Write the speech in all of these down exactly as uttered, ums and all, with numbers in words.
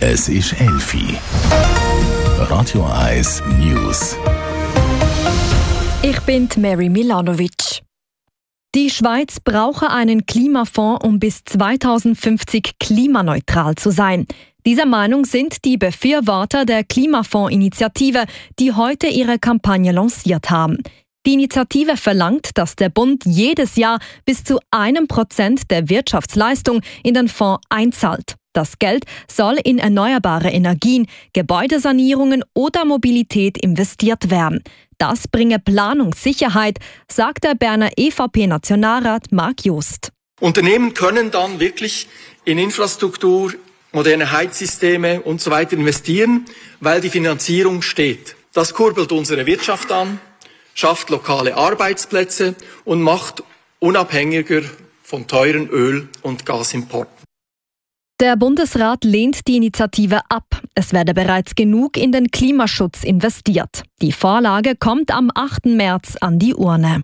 Es ist elf Uhr. Radio eins News. Ich bin Mary Milanovic. Die Schweiz brauche einen Klimafonds, um bis zweitausendfünfzig klimaneutral zu sein. Dieser Meinung sind die Befürworter der Klimafonds-Initiative, die heute ihre Kampagne lanciert haben. Die Initiative verlangt, dass der Bund jedes Jahr bis zu einem Prozent der Wirtschaftsleistung in den Fonds einzahlt. Das Geld soll in erneuerbare Energien, Gebäudesanierungen oder Mobilität investiert werden. Das bringe Planungssicherheit, sagt der Berner E V P-Nationalrat Marc Jost. Unternehmen können dann wirklich in Infrastruktur, moderne Heizsysteme und so weiter investieren, weil die Finanzierung steht. Das kurbelt unsere Wirtschaft an, schafft lokale Arbeitsplätze und macht unabhängiger von teuren Öl- und Gasimporten. Der Bundesrat lehnt die Initiative ab. Es werde bereits genug in den Klimaschutz investiert. Die Vorlage kommt am achten März an die Urne.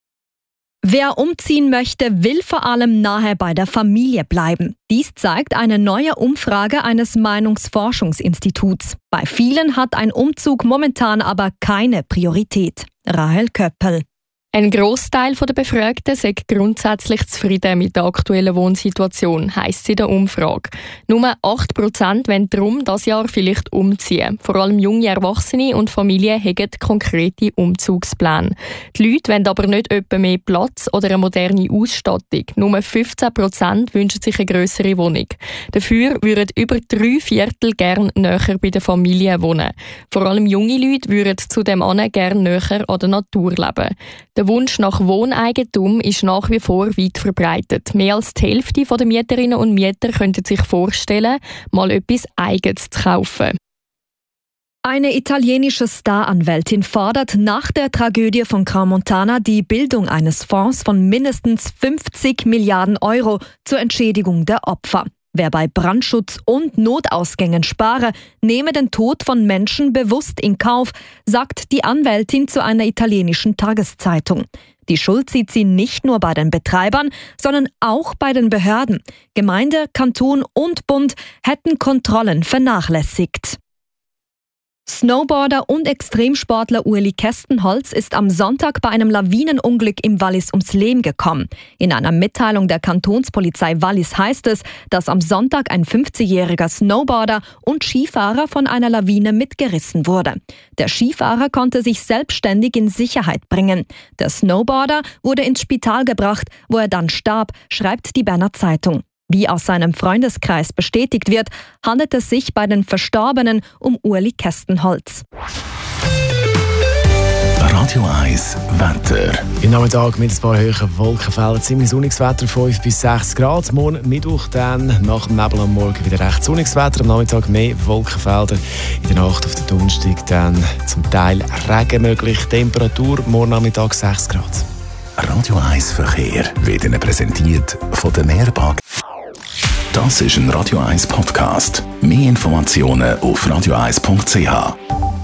Wer umziehen möchte, will vor allem nahe bei der Familie bleiben. Dies zeigt eine neue Umfrage eines Meinungsforschungsinstituts. Bei vielen hat ein Umzug momentan aber keine Priorität. Rahel Köppel. Ein Grossteil der Befragten ist grundsätzlich zufrieden mit der aktuellen Wohnsituation, heisst es in der Umfrage. Nur acht Prozent wollen darum dieses Jahr vielleicht umziehen. Vor allem junge Erwachsene und Familien haben konkrete Umzugspläne. Die Leute wollen aber nicht etwa mehr Platz oder eine moderne Ausstattung. Nur fünfzehn Prozent wünschen sich eine grössere Wohnung. Dafür würden über drei Viertel gerne näher bei der Familie wohnen. Vor allem junge Leute würden zudem gerne näher an der Natur leben. Der Wunsch nach Wohneigentum ist nach wie vor weit verbreitet. Mehr als die Hälfte der Mieterinnen und Mieter könnten sich vorstellen, mal etwas Eigenes zu kaufen. Eine italienische Staranwältin fordert nach der Tragödie von Crans-Montana die Bildung eines Fonds von mindestens fünfzig Milliarden Euro zur Entschädigung der Opfer. Wer bei Brandschutz und Notausgängen spare, nehme den Tod von Menschen bewusst in Kauf, sagt die Anwältin zu einer italienischen Tageszeitung. Die Schuld sieht sie nicht nur bei den Betreibern, sondern auch bei den Behörden. Gemeinde, Kanton und Bund hätten Kontrollen vernachlässigt. Snowboarder und Extremsportler Ueli Kestenholz ist am Sonntag bei einem Lawinenunglück im Wallis ums Leben gekommen. In einer Mitteilung der Kantonspolizei Wallis heißt es, dass am Sonntag ein fünfzigjähriger Snowboarder und Skifahrer von einer Lawine mitgerissen wurde. Der Skifahrer konnte sich selbstständig in Sicherheit bringen. Der Snowboarder wurde ins Spital gebracht, wo er dann starb, schreibt die Berner Zeitung. Wie aus seinem Freundeskreis bestätigt wird, handelt es sich bei den Verstorbenen um Ueli Kestenholz. Radio eins Wetter. Im Nachmittag mit ein paar hohen Wolkenfeldern ziemlich sonniges Wetter, fünf bis sechs Grad. Morgen Mittwoch dann nach dem Nebel am Morgen wieder recht sonniges Wetter. Am Nachmittag mehr Wolkenfelder. In der Nacht auf den Donnerstag dann zum Teil Regen möglich. Temperatur morgen Nachmittag sechs Grad. Radio eins Verkehr wird Ihnen präsentiert von der Mehrbank. Das ist ein Radio eins Podcast. Mehr Informationen auf radio eins punkt c h.